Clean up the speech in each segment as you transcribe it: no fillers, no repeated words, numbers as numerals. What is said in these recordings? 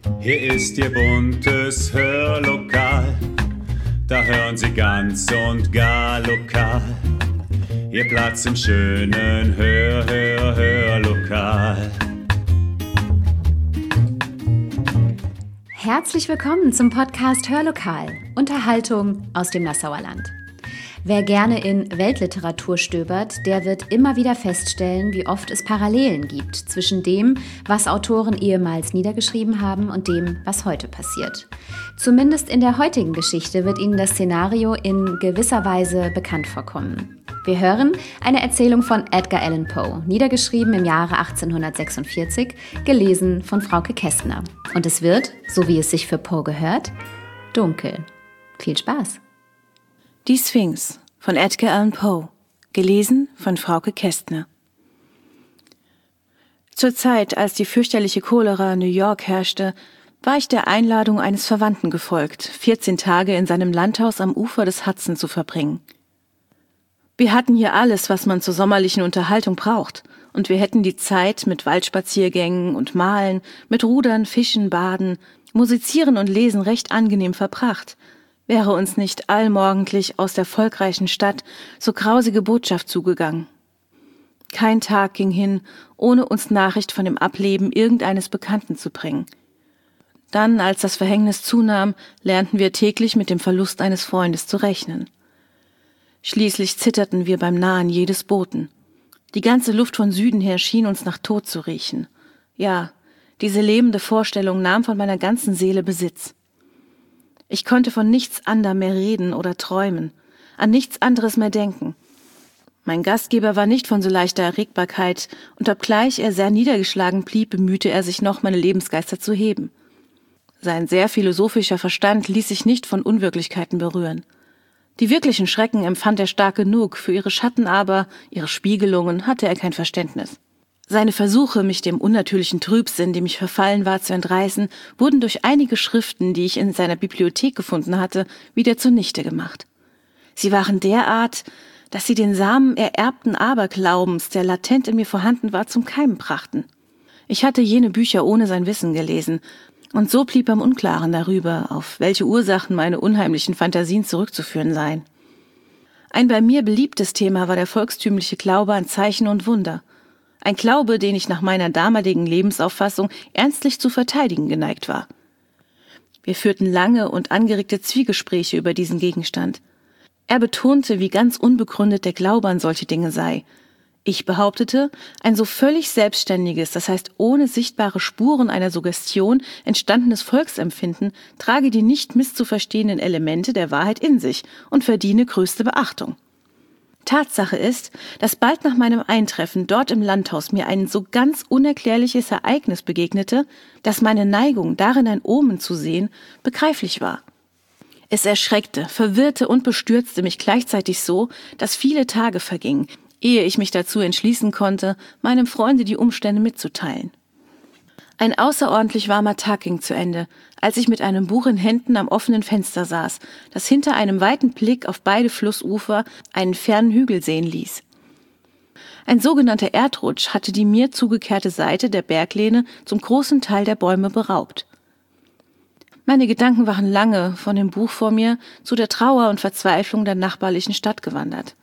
Hier ist Ihr buntes Hörlokal, da hören Sie ganz und gar lokal. Ihr Platz im schönen Hörlokal. Herzlich willkommen zum Podcast Hörlokal, Unterhaltung aus dem Nassauer Land. Wer gerne in Weltliteratur stöbert, der wird immer wieder feststellen, wie oft es Parallelen gibt zwischen dem, was Autoren ehemals niedergeschrieben haben und dem, was heute passiert. Zumindest in der heutigen Geschichte wird Ihnen das Szenario in gewisser Weise bekannt vorkommen. Wir hören eine Erzählung von Edgar Allan Poe, niedergeschrieben im Jahre 1846, gelesen von Frauke Kästner. Und es wird, so wie es sich für Poe gehört, dunkel. Viel Spaß! Die Sphinx von Edgar Allan Poe, gelesen von Frauke Kästner. Zur Zeit, als die fürchterliche Cholera in New York herrschte, war ich der Einladung eines Verwandten gefolgt, 14 Tage in seinem Landhaus am Ufer des Hudson zu verbringen. Wir hatten hier alles, was man zur sommerlichen Unterhaltung braucht, und wir hätten die Zeit mit Waldspaziergängen und Malen, mit Rudern, Fischen, Baden, Musizieren und Lesen recht angenehm verbracht, wäre uns nicht allmorgendlich aus der volkreichen Stadt so grausige Botschaft zugegangen. Kein Tag ging hin, ohne uns Nachricht von dem Ableben irgendeines Bekannten zu bringen. Dann, als das Verhängnis zunahm, lernten wir täglich mit dem Verlust eines Freundes zu rechnen. Schließlich zitterten wir beim Nahen jedes Boten. Die ganze Luft von Süden her schien uns nach Tod zu riechen. Ja, diese lebende Vorstellung nahm von meiner ganzen Seele Besitz. Ich konnte von nichts anderem mehr reden oder träumen, an nichts anderes mehr denken. Mein Gastgeber war nicht von so leichter Erregbarkeit, und obgleich er sehr niedergeschlagen blieb, bemühte er sich noch, meine Lebensgeister zu heben. Sein sehr philosophischer Verstand ließ sich nicht von Unwirklichkeiten berühren. Die wirklichen Schrecken empfand er stark genug, für ihre Schatten aber, ihre Spiegelungen, hatte er kein Verständnis. Seine Versuche, mich dem unnatürlichen Trübsinn, dem ich verfallen war, zu entreißen, wurden durch einige Schriften, die ich in seiner Bibliothek gefunden hatte, wieder zunichte gemacht. Sie waren derart, dass sie den Samen ererbten Aberglaubens, der latent in mir vorhanden war, zum Keimen brachten. Ich hatte jene Bücher ohne sein Wissen gelesen, und so blieb er im Unklaren darüber, auf welche Ursachen meine unheimlichen Fantasien zurückzuführen seien. Ein bei mir beliebtes Thema war der volkstümliche Glaube an Zeichen und Wunder. Ein Glaube, den ich nach meiner damaligen Lebensauffassung ernstlich zu verteidigen geneigt war. Wir führten lange und angeregte Zwiegespräche über diesen Gegenstand. Er betonte, wie ganz unbegründet der Glaube an solche Dinge sei. Ich behauptete, ein so völlig selbstständiges, das heißt ohne sichtbare Spuren einer Suggestion entstandenes Volksempfinden trage die nicht misszuverstehenden Elemente der Wahrheit in sich und verdiene größte Beachtung. Tatsache ist, dass bald nach meinem Eintreffen dort im Landhaus mir ein so ganz unerklärliches Ereignis begegnete, dass meine Neigung, darin ein Omen zu sehen, begreiflich war. Es erschreckte, verwirrte und bestürzte mich gleichzeitig so, dass viele Tage vergingen, ehe ich mich dazu entschließen konnte, meinem Freunde die Umstände mitzuteilen. Ein außerordentlich warmer Tag ging zu Ende, als ich mit einem Buch in Händen am offenen Fenster saß, das hinter einem weiten Blick auf beide Flussufer einen fernen Hügel sehen ließ. Ein sogenannter Erdrutsch hatte die mir zugekehrte Seite der Berglehne zum großen Teil der Bäume beraubt. Meine Gedanken waren lange von dem Buch vor mir zu der Trauer und Verzweiflung der nachbarlichen Stadt gewandert.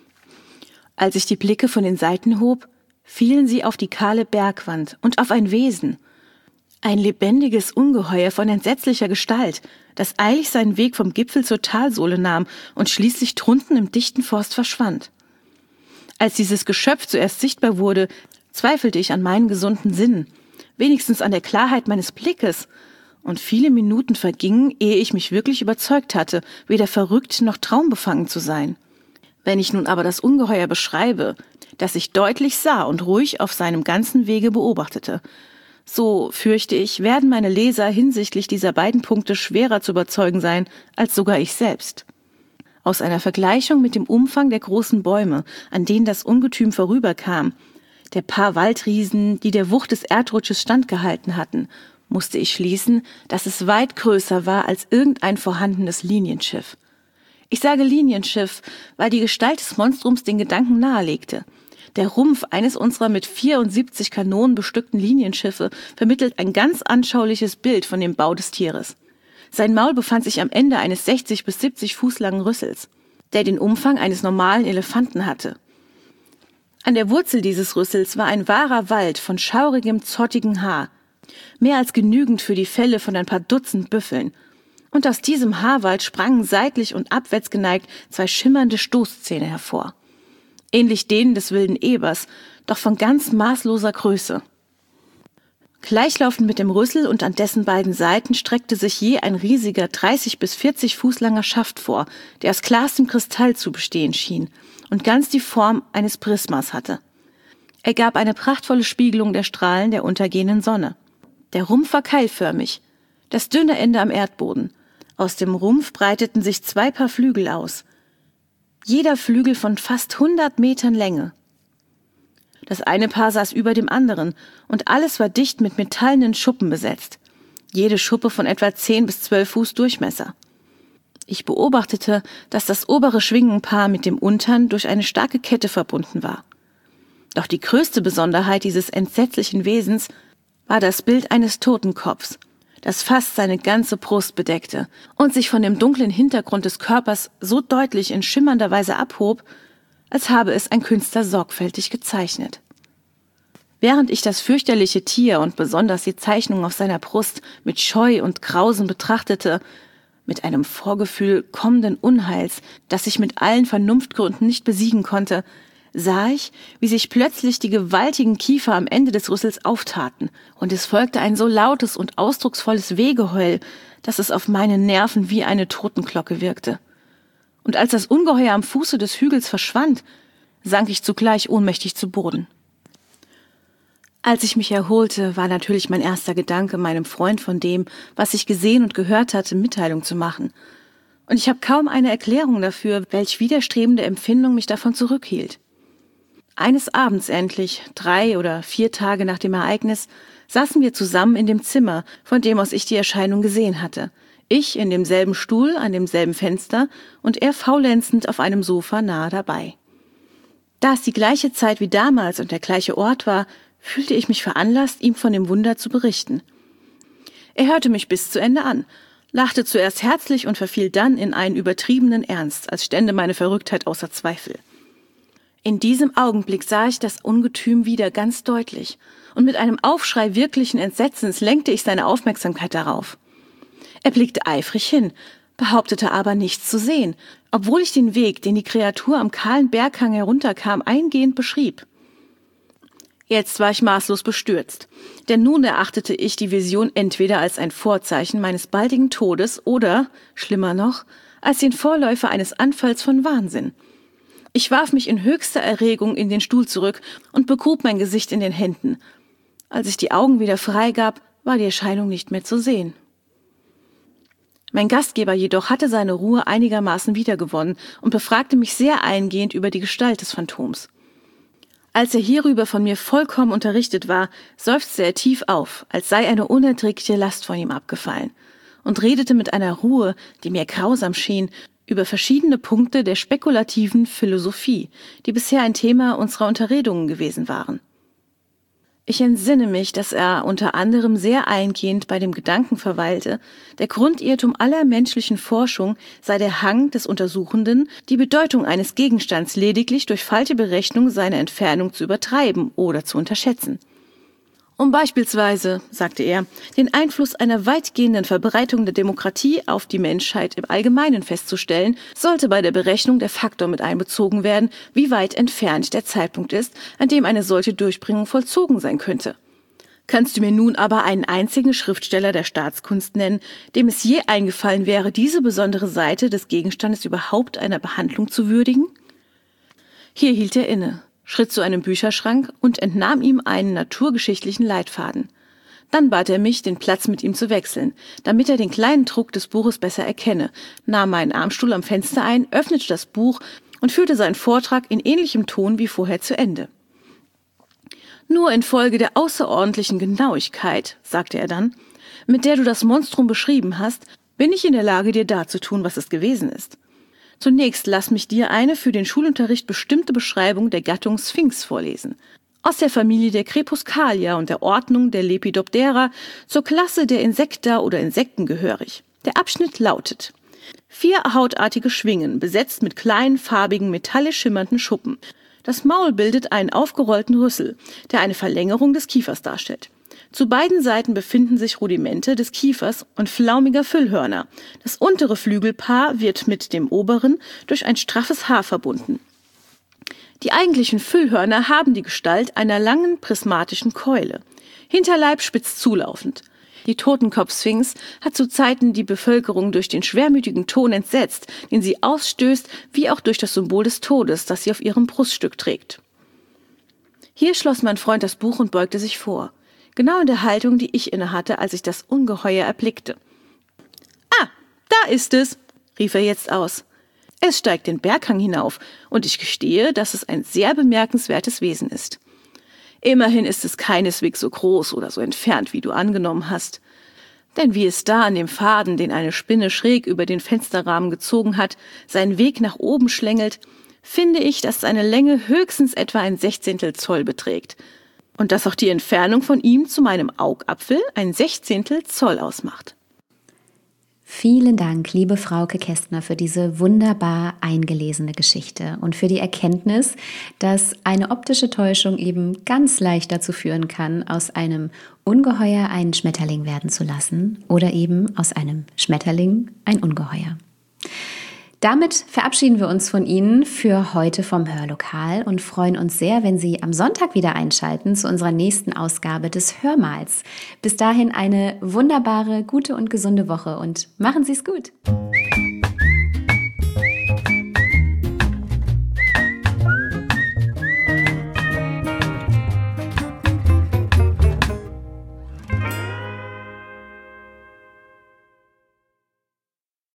Als ich die Blicke von den Seiten hob, fielen sie auf die kahle Bergwand und auf ein Wesen, ein lebendiges Ungeheuer von entsetzlicher Gestalt, das eilig seinen Weg vom Gipfel zur Talsohle nahm und schließlich drunten im dichten Forst verschwand. Als dieses Geschöpf zuerst sichtbar wurde, zweifelte ich an meinen gesunden Sinnen, wenigstens an der Klarheit meines Blickes, und viele Minuten vergingen, ehe ich mich wirklich überzeugt hatte, weder verrückt noch traumbefangen zu sein. Wenn ich nun aber das Ungeheuer beschreibe, das ich deutlich sah und ruhig auf seinem ganzen Wege beobachtete, so, fürchte ich, werden meine Leser hinsichtlich dieser beiden Punkte schwerer zu überzeugen sein, als sogar ich selbst. Aus einer Vergleichung mit dem Umfang der großen Bäume, an denen das Ungetüm vorüberkam, der paar Waldriesen, die der Wucht des Erdrutsches standgehalten hatten, musste ich schließen, dass es weit größer war als irgendein vorhandenes Linienschiff. Ich sage Linienschiff, weil die Gestalt des Monstrums den Gedanken nahelegte. Der Rumpf eines unserer mit 74 Kanonen bestückten Linienschiffe vermittelt ein ganz anschauliches Bild von dem Bau des Tieres. Sein Maul befand sich am Ende eines 60 bis 70 Fuß langen Rüssels, der den Umfang eines normalen Elefanten hatte. An der Wurzel dieses Rüssels war ein wahrer Wald von schaurigem, zottigem Haar, mehr als genügend für die Felle von ein paar Dutzend Büffeln. Und aus diesem Haarwald sprangen seitlich und abwärts geneigt 2 schimmernde Stoßzähne hervor. Ähnlich denen des wilden Ebers, doch von ganz maßloser Größe. Gleichlaufend mit dem Rüssel und an dessen beiden Seiten streckte sich je ein riesiger 30 bis 40 Fuß langer Schaft vor, der aus klarstem Kristall zu bestehen schien und ganz die Form eines Prismas hatte. Er gab eine prachtvolle Spiegelung der Strahlen der untergehenden Sonne. Der Rumpf war keilförmig, das dünne Ende am Erdboden. Aus dem Rumpf breiteten sich 2 Paar Flügel aus. Jeder Flügel von fast 100 Metern Länge. Das eine Paar saß über dem anderen und alles war dicht mit metallenen Schuppen besetzt. Jede Schuppe von etwa 10 bis 12 Fuß Durchmesser. Ich beobachtete, dass das obere Schwingenpaar mit dem unteren durch eine starke Kette verbunden war. Doch die größte Besonderheit dieses entsetzlichen Wesens war das Bild eines Totenkopfs, das fast seine ganze Brust bedeckte und sich von dem dunklen Hintergrund des Körpers so deutlich in schimmernder Weise abhob, als habe es ein Künstler sorgfältig gezeichnet. Während ich das fürchterliche Tier und besonders die Zeichnung auf seiner Brust mit Scheu und Grausen betrachtete, mit einem Vorgefühl kommenden Unheils, das ich mit allen Vernunftgründen nicht besiegen konnte, sah ich, wie sich plötzlich die gewaltigen Kiefer am Ende des Rüssels auftaten, und es folgte ein so lautes und ausdrucksvolles Wehgeheul, dass es auf meine Nerven wie eine Totenglocke wirkte. Und als das Ungeheuer am Fuße des Hügels verschwand, sank ich zugleich ohnmächtig zu Boden. Als ich mich erholte, war natürlich mein erster Gedanke, meinem Freund von dem, was ich gesehen und gehört hatte, Mitteilung zu machen. Und ich habe kaum eine Erklärung dafür, welch widerstrebende Empfindung mich davon zurückhielt. Eines Abends endlich, 3 oder 4 Tage nach dem Ereignis, saßen wir zusammen in dem Zimmer, von dem aus ich die Erscheinung gesehen hatte. Ich in demselben Stuhl, an demselben Fenster und er faulenzend auf einem Sofa nahe dabei. Da es die gleiche Zeit wie damals und der gleiche Ort war, fühlte ich mich veranlasst, ihm von dem Wunder zu berichten. Er hörte mich bis zu Ende an, lachte zuerst herzlich und verfiel dann in einen übertriebenen Ernst, als stände meine Verrücktheit außer Zweifel. In diesem Augenblick sah ich das Ungetüm wieder ganz deutlich, und mit einem Aufschrei wirklichen Entsetzens lenkte ich seine Aufmerksamkeit darauf. Er blickte eifrig hin, behauptete aber nichts zu sehen, obwohl ich den Weg, den die Kreatur am kahlen Berghang herunterkam, eingehend beschrieb. Jetzt war ich maßlos bestürzt, denn nun erachtete ich die Vision entweder als ein Vorzeichen meines baldigen Todes oder, schlimmer noch, als den Vorläufer eines Anfalls von Wahnsinn. Ich warf mich in höchster Erregung in den Stuhl zurück und begrub mein Gesicht in den Händen. Als ich die Augen wieder freigab, war die Erscheinung nicht mehr zu sehen. Mein Gastgeber jedoch hatte seine Ruhe einigermaßen wiedergewonnen und befragte mich sehr eingehend über die Gestalt des Phantoms. Als er hierüber von mir vollkommen unterrichtet war, seufzte er tief auf, als sei eine unerträgliche Last von ihm abgefallen, und redete mit einer Ruhe, die mir grausam schien, über verschiedene Punkte der spekulativen Philosophie, die bisher ein Thema unserer Unterredungen gewesen waren. Ich entsinne mich, dass er unter anderem sehr eingehend bei dem Gedanken verweilte, der Grundirrtum aller menschlichen Forschung sei der Hang des Untersuchenden, die Bedeutung eines Gegenstands lediglich durch falsche Berechnung seiner Entfernung zu übertreiben oder zu unterschätzen. Um beispielsweise, sagte er, den Einfluss einer weitgehenden Verbreitung der Demokratie auf die Menschheit im Allgemeinen festzustellen, sollte bei der Berechnung der Faktor mit einbezogen werden, wie weit entfernt der Zeitpunkt ist, an dem eine solche Durchbringung vollzogen sein könnte. Kannst du mir nun aber einen einzigen Schriftsteller der Staatskunst nennen, dem es je eingefallen wäre, diese besondere Seite des Gegenstandes überhaupt einer Behandlung zu würdigen? Hier hielt er inne, schritt zu einem Bücherschrank und entnahm ihm einen naturgeschichtlichen Leitfaden. Dann bat er mich, den Platz mit ihm zu wechseln, damit er den kleinen Druck des Buches besser erkenne, nahm meinen Armstuhl am Fenster ein, öffnete das Buch und führte seinen Vortrag in ähnlichem Ton wie vorher zu Ende. Nur infolge der außerordentlichen Genauigkeit, sagte er dann, mit der du das Monstrum beschrieben hast, bin ich in der Lage, dir darzutun, was es gewesen ist. Zunächst lass mich dir eine für den Schulunterricht bestimmte Beschreibung der Gattung Sphinx vorlesen. Aus der Familie der Crepuscalia und der Ordnung der Lepidoptera zur Klasse der Insekta oder Insekten gehörig. Der Abschnitt lautet: 4 hautartige Schwingen, besetzt mit kleinen, farbigen, metallisch schimmernden Schuppen. Das Maul bildet einen aufgerollten Rüssel, der eine Verlängerung des Kiefers darstellt. Zu beiden Seiten befinden sich Rudimente des Kiefers und flaumiger Füllhörner. Das untere Flügelpaar wird mit dem oberen durch ein straffes Haar verbunden. Die eigentlichen Füllhörner haben die Gestalt einer langen prismatischen Keule. Hinterleib spitz zulaufend. Die Totenkopfsphinx hat zu Zeiten die Bevölkerung durch den schwermütigen Ton entsetzt, den sie ausstößt, wie auch durch das Symbol des Todes, das sie auf ihrem Bruststück trägt. Hier schloss mein Freund das Buch und beugte sich vor. Genau in der Haltung, die ich innehatte, als ich das Ungeheuer erblickte. »Ah, da ist es«, rief er jetzt aus. Es steigt den Berghang hinauf, und ich gestehe, dass es ein sehr bemerkenswertes Wesen ist. Immerhin ist es keineswegs so groß oder so entfernt, wie du angenommen hast. Denn wie es da an dem Faden, den eine Spinne schräg über den Fensterrahmen gezogen hat, seinen Weg nach oben schlängelt, finde ich, dass seine Länge höchstens etwa ein 1/16 Zoll beträgt und dass auch die Entfernung von ihm zu meinem Augapfel ein 1/16 Zoll ausmacht. Vielen Dank, liebe Frauke Kästner, für diese wunderbar eingelesene Geschichte und für die Erkenntnis, dass eine optische Täuschung eben ganz leicht dazu führen kann, aus einem Ungeheuer einen Schmetterling werden zu lassen oder eben aus einem Schmetterling ein Ungeheuer. Damit verabschieden wir uns von Ihnen für heute vom Hörlokal und freuen uns sehr, wenn Sie am Sonntag wieder einschalten zu unserer nächsten Ausgabe des Hörmals. Bis dahin eine wunderbare, gute und gesunde Woche und machen Sie es gut!